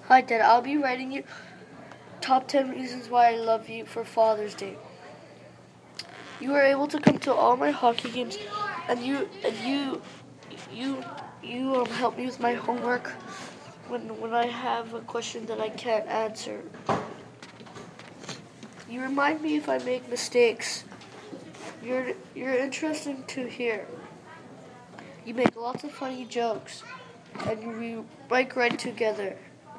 Hi, Dad. I'll be writing you top 10 reasons why I love you for Father's Day. You were able to come to all my hockey games, and you help me with my homework when I have a question that I can't answer. You remind me if I make mistakes. You're interesting to hear. You make lots of funny jokes, and we bike ride together.